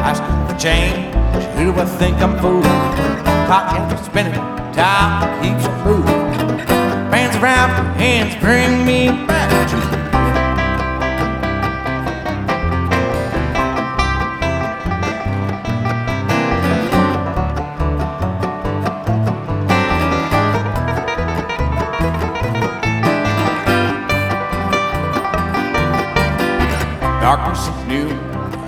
asking for change. Who do I think I'm fooling? Pocket spinning, time keeps on moving. Bands around, hands bring me back to you. Darkness is new,